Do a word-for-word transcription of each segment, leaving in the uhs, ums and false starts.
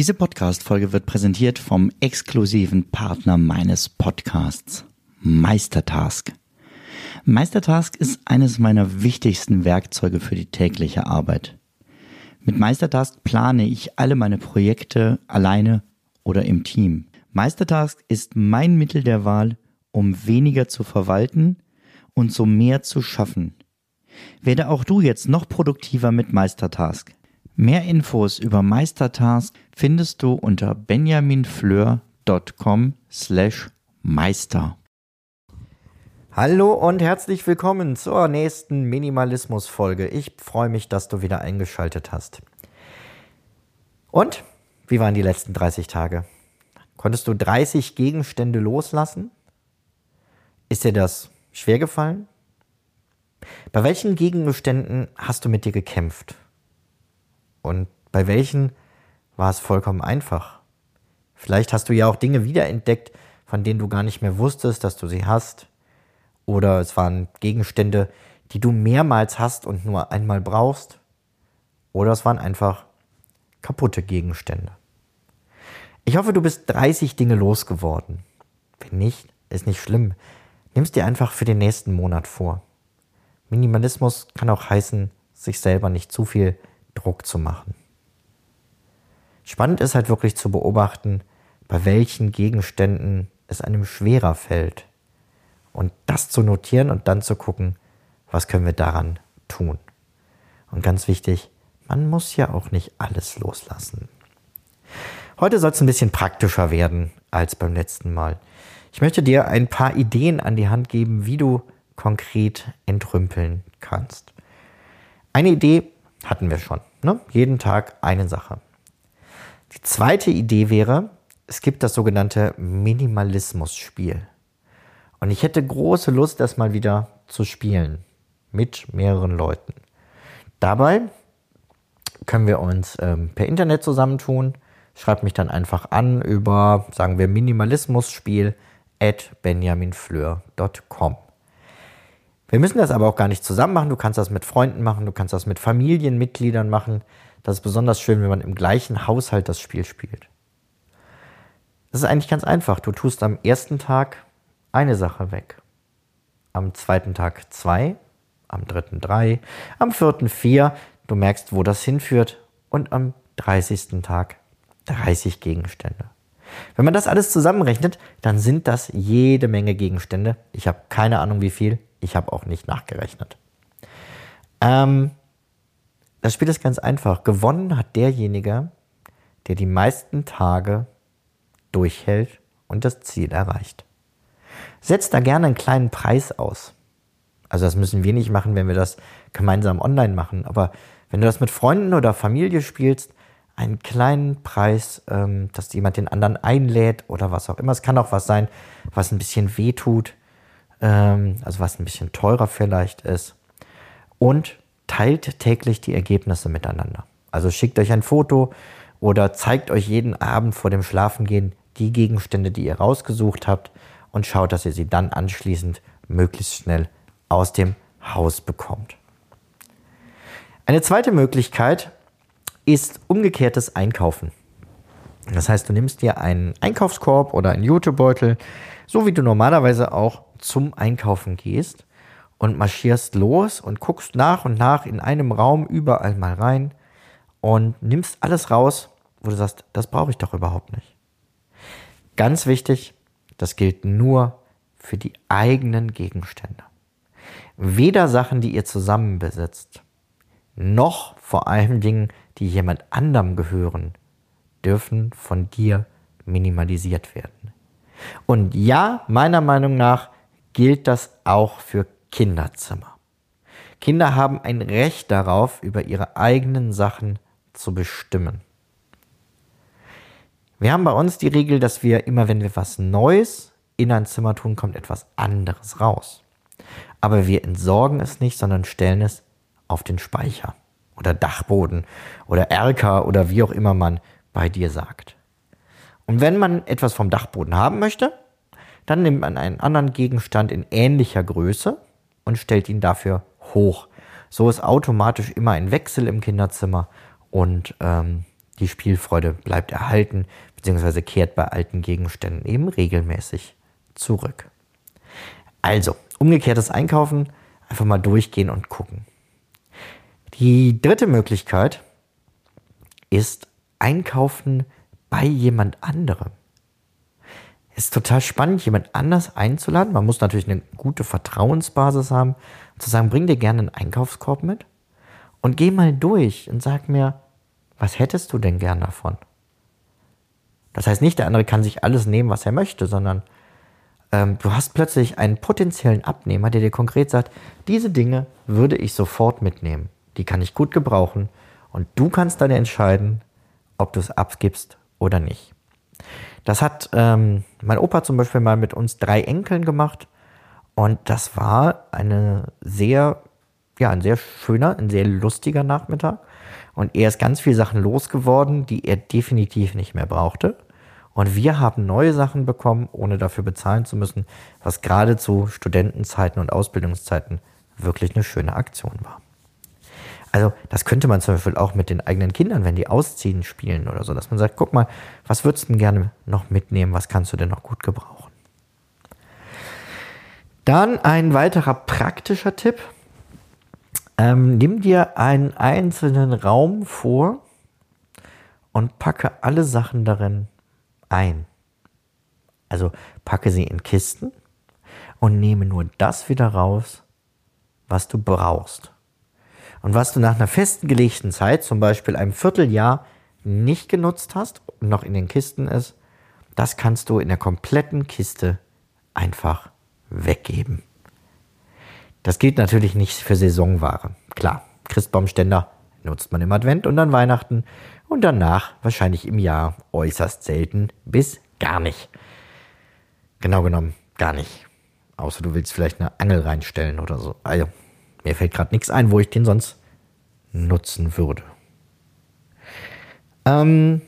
Diese Podcast-Folge wird präsentiert vom exklusiven Partner meines Podcasts, Meistertask. Meistertask ist eines meiner wichtigsten Werkzeuge für die tägliche Arbeit. Mit Meistertask plane ich alle meine Projekte alleine oder im Team. Meistertask ist mein Mittel der Wahl, um weniger zu verwalten und so mehr zu schaffen. Werde auch du jetzt noch produktiver mit Meistertask. Mehr Infos über Meistertask findest du unter benjaminfleur.com slash meister. Hallo und herzlich willkommen zur nächsten Minimalismus-Folge. Ich freue mich, dass du wieder eingeschaltet hast. Und, wie waren die letzten dreißig Tage? Konntest du dreißig Gegenstände loslassen? Ist dir das schwer gefallen? Bei welchen Gegenständen hast du mit dir gekämpft? Und bei welchen war es vollkommen einfach? Vielleicht hast du ja auch Dinge wiederentdeckt, von denen du gar nicht mehr wusstest, dass du sie hast. Oder es waren Gegenstände, die du mehrmals hast und nur einmal brauchst. Oder es waren einfach kaputte Gegenstände. Ich hoffe, du bist dreißig Dinge losgeworden. Wenn nicht, ist nicht schlimm. Nimm es dir einfach für den nächsten Monat vor. Minimalismus kann auch heißen, sich selber nicht zu viel Druck zu machen. Spannend ist halt wirklich zu beobachten, bei welchen Gegenständen es einem schwerer fällt. Und das zu notieren und dann zu gucken, was können wir daran tun. Und ganz wichtig, man muss ja auch nicht alles loslassen. Heute soll es ein bisschen praktischer werden als beim letzten Mal. Ich möchte dir ein paar Ideen an die Hand geben, wie du konkret entrümpeln kannst. Eine Idee hatten wir schon, ne? Jeden Tag eine Sache. Die zweite Idee wäre, es gibt das sogenannte Minimalismus-Spiel. Und ich hätte große Lust, das mal wieder zu spielen. Mit mehreren Leuten. Dabei können wir uns ähm, per Internet zusammentun. Schreibt mich dann einfach an über, sagen wir, Minimalismus-Spiel at benjaminfleur punkt com. Wir müssen das aber auch gar nicht zusammen machen. Du kannst das mit Freunden machen, du kannst das mit Familienmitgliedern machen. Das ist besonders schön, wenn man im gleichen Haushalt das Spiel spielt. Das ist eigentlich ganz einfach. Du tust am ersten Tag eine Sache weg. Am zweiten Tag zwei, am dritten drei, am vierten vier. Du merkst, wo das hinführt. Und am dreißigsten Tag dreißig Gegenstände. Wenn man das alles zusammenrechnet, dann sind das jede Menge Gegenstände. Ich habe keine Ahnung, wie viel. Ich habe auch nicht nachgerechnet. Ähm, das Spiel ist ganz einfach. Gewonnen hat derjenige, der die meisten Tage durchhält und das Ziel erreicht. Setzt da gerne einen kleinen Preis aus. Also das müssen wir nicht machen, wenn wir das gemeinsam online machen. Aber wenn du das mit Freunden oder Familie spielst, einen kleinen Preis, ähm, dass jemand den anderen einlädt oder was auch immer. Es kann auch was sein, was ein bisschen wehtut. Also was ein bisschen teurer vielleicht ist, und teilt täglich die Ergebnisse miteinander. Also schickt euch ein Foto oder zeigt euch jeden Abend vor dem Schlafengehen die Gegenstände, die ihr rausgesucht habt, und schaut, dass ihr sie dann anschließend möglichst schnell aus dem Haus bekommt. Eine zweite Möglichkeit ist umgekehrtes Einkaufen. Das heißt, du nimmst dir einen Einkaufskorb oder einen Jutebeutel, so wie du normalerweise auch zum Einkaufen gehst, und marschierst los und guckst nach und nach in einem Raum überall mal rein und nimmst alles raus, wo du sagst, das brauche ich doch überhaupt nicht. Ganz wichtig, das gilt nur für die eigenen Gegenstände. Weder Sachen, die ihr zusammen besitzt, noch vor allen Dingen, die jemand anderem gehören, dürfen von dir minimalisiert werden. Und ja, meiner Meinung nach gilt das auch für Kinderzimmer. Kinder haben ein Recht darauf, über ihre eigenen Sachen zu bestimmen. Wir haben bei uns die Regel, dass wir immer, wenn wir was Neues in ein Zimmer tun, kommt etwas anderes raus. Aber wir entsorgen es nicht, sondern stellen es auf den Speicher oder Dachboden oder Erker oder wie auch immer man bei dir sagt. Und wenn man etwas vom Dachboden haben möchte, dann nimmt man einen anderen Gegenstand in ähnlicher Größe und stellt ihn dafür hoch. So ist automatisch immer ein Wechsel im Kinderzimmer und ähm, die Spielfreude bleibt erhalten, beziehungsweise kehrt bei alten Gegenständen eben regelmäßig zurück. Also, umgekehrtes Einkaufen, einfach mal durchgehen und gucken. Die dritte Möglichkeit ist Einkaufen bei jemand anderem. Es ist total spannend, jemand anders einzuladen. Man muss natürlich eine gute Vertrauensbasis haben, zu sagen, bring dir gerne einen Einkaufskorb mit und geh mal durch und sag mir, was hättest du denn gern davon? Das heißt nicht, der andere kann sich alles nehmen, was er möchte, sondern ähm, du hast plötzlich einen potenziellen Abnehmer, der dir konkret sagt, diese Dinge würde ich sofort mitnehmen. Die kann ich gut gebrauchen und du kannst dann entscheiden, ob du es abgibst oder nicht. Das hat ähm, mein Opa zum Beispiel mal mit uns drei Enkeln gemacht und das war eine sehr, ja, ein sehr schöner, ein sehr lustiger Nachmittag und er ist ganz viele Sachen losgeworden, die er definitiv nicht mehr brauchte und wir haben neue Sachen bekommen, ohne dafür bezahlen zu müssen, was gerade zu Studentenzeiten und Ausbildungszeiten wirklich eine schöne Aktion war. Also das könnte man zum Beispiel auch mit den eigenen Kindern, wenn die ausziehen, spielen oder so, dass man sagt, guck mal, was würdest du denn gerne noch mitnehmen, was kannst du denn noch gut gebrauchen? Dann ein weiterer praktischer Tipp. Ähm, nimm dir einen einzelnen Raum vor und packe alle Sachen darin ein. Also packe sie in Kisten und nehme nur das wieder raus, was du brauchst. Und was du nach einer festgelegten Zeit, zum Beispiel einem Vierteljahr, nicht genutzt hast und noch in den Kisten ist, das kannst du in der kompletten Kiste einfach weggeben. Das gilt natürlich nicht für Saisonware. Klar, Christbaumständer nutzt man im Advent und an Weihnachten und danach wahrscheinlich im Jahr äußerst selten bis gar nicht. Genau genommen gar nicht. Außer du willst vielleicht eine Angel reinstellen oder so. Also, mir fällt gerade nichts ein, wo ich den sonst nutzen würde. Ähm,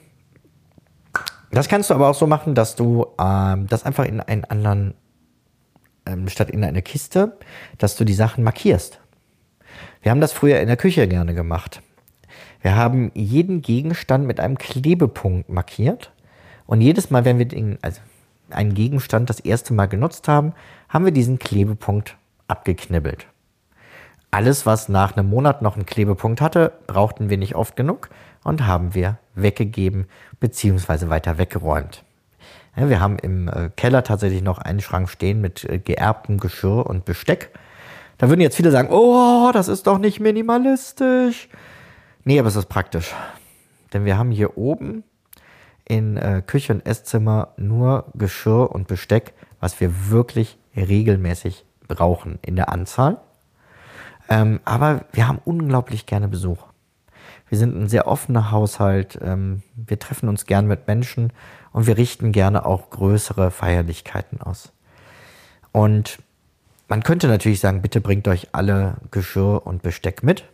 das kannst du aber auch so machen, dass du ähm, das einfach in einen anderen, ähm, statt in eine Kiste, dass du die Sachen markierst. Wir haben das früher in der Küche gerne gemacht. Wir haben jeden Gegenstand mit einem Klebepunkt markiert und jedes Mal, wenn wir den, also einen Gegenstand das erste Mal genutzt haben, haben wir diesen Klebepunkt abgeknibbelt. Alles, was nach einem Monat noch einen Klebepunkt hatte, brauchten wir nicht oft genug und haben wir weggegeben bzw. weiter weggeräumt. Ja, wir haben im äh, Keller tatsächlich noch einen Schrank stehen mit äh, geerbtem Geschirr und Besteck. Da würden jetzt viele sagen, oh, das ist doch nicht minimalistisch. Nee, aber es ist praktisch. Denn wir haben hier oben in äh, Küche und Esszimmer nur Geschirr und Besteck, was wir wirklich regelmäßig brauchen in der Anzahl. Ähm, aber wir haben unglaublich gerne Besuch. Wir sind ein sehr offener Haushalt. Ähm, wir treffen uns gern mit Menschen und wir richten gerne auch größere Feierlichkeiten aus. Und man könnte natürlich sagen, bitte bringt euch alle Geschirr und Besteck mit.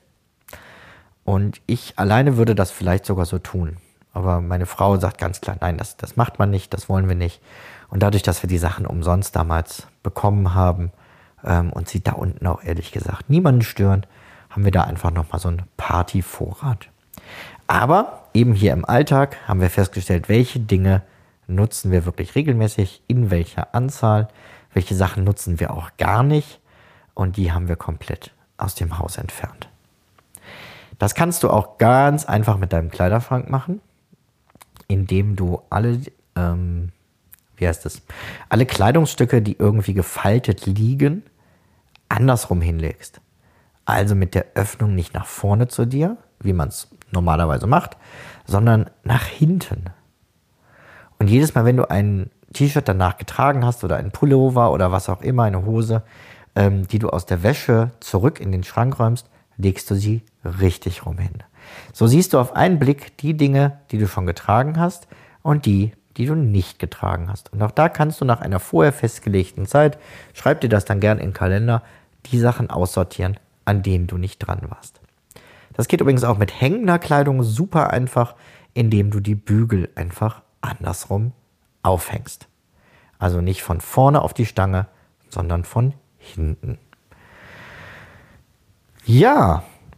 Und ich alleine würde das vielleicht sogar so tun. Aber meine Frau sagt ganz klar, nein, das, das macht man nicht, das wollen wir nicht. Und dadurch, dass wir die Sachen umsonst damals bekommen haben, Ähm, und sie da unten auch ehrlich gesagt niemanden stören, haben wir da einfach nochmal so einen Partyvorrat. Aber eben hier im Alltag haben wir festgestellt, welche Dinge nutzen wir wirklich regelmäßig, in welcher Anzahl, welche Sachen nutzen wir auch gar nicht und die haben wir komplett aus dem Haus entfernt. Das kannst du auch ganz einfach mit deinem Kleiderschrank machen, indem du alle ähm, wie heißt es, alle Kleidungsstücke, die irgendwie gefaltet liegen, andersrum hinlegst. Also mit der Öffnung nicht nach vorne zu dir, wie man es normalerweise macht, sondern nach hinten. Und jedes Mal, wenn du ein T-Shirt danach getragen hast oder ein Pullover oder was auch immer, eine Hose, ähm, die du aus der Wäsche zurück in den Schrank räumst, legst du sie richtig rum hin. So siehst du auf einen Blick die Dinge, die du schon getragen hast und die, die du nicht getragen hast. Und auch da kannst du nach einer vorher festgelegten Zeit, schreib dir das dann gern in den Kalender, die Sachen aussortieren, an denen du nicht dran warst. Das geht übrigens auch mit hängender Kleidung super einfach, indem du die Bügel einfach andersrum aufhängst. Also nicht von vorne auf die Stange, sondern von hinten. Ja,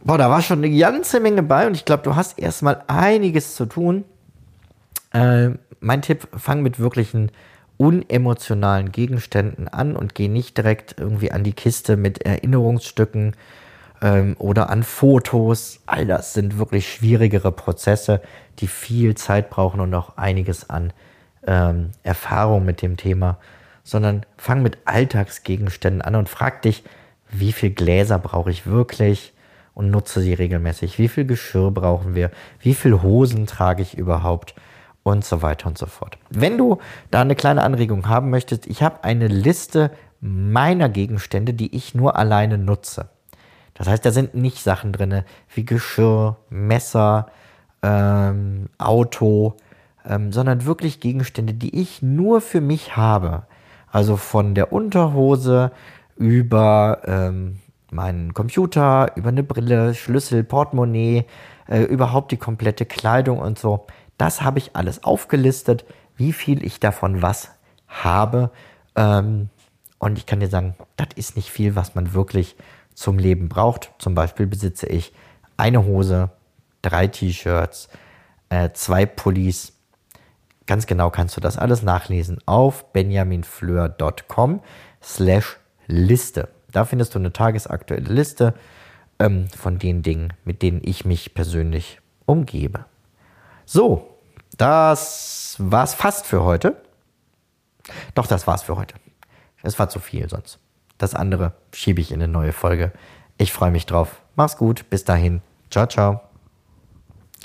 boah, da war schon eine ganze Menge bei und ich glaube, du hast erstmal einiges zu tun. Äh, mein Tipp, fang mit wirklichen unemotionalen Gegenständen an und geh nicht direkt irgendwie an die Kiste mit Erinnerungsstücken ähm, oder an Fotos. All das sind wirklich schwierigere Prozesse, die viel Zeit brauchen und auch einiges an ähm, Erfahrung mit dem Thema. Sondern fang mit Alltagsgegenständen an und frag dich, wie viel Gläser brauche ich wirklich und nutze sie regelmäßig. Wie viel Geschirr brauchen wir? Wie viel Hosen trage ich überhaupt? Und so weiter und so fort. Wenn du da eine kleine Anregung haben möchtest, ich habe eine Liste meiner Gegenstände, die ich nur alleine nutze. Das heißt, da sind nicht Sachen drin wie Geschirr, Messer, ähm, Auto, ähm, sondern wirklich Gegenstände, die ich nur für mich habe. Also von der Unterhose über ähm, meinen Computer, über eine Brille, Schlüssel, Portemonnaie, äh, überhaupt die komplette Kleidung und so. Das habe ich alles aufgelistet, wie viel ich davon was habe. Ähm, und ich kann dir sagen, das ist nicht viel, was man wirklich zum Leben braucht. Zum Beispiel besitze ich eine Hose, drei T-Shirts, äh, zwei Pullis. Ganz genau kannst du das alles nachlesen auf benjaminfleur.com slash Liste. Da findest du eine tagesaktuelle Liste ähm, von den Dingen, mit denen ich mich persönlich umgebe. So, das war's fast für heute. Doch, das war's für heute. Es war zu viel sonst. Das andere schiebe ich in eine neue Folge. Ich freue mich drauf. Mach's gut. Bis dahin. Ciao, ciao.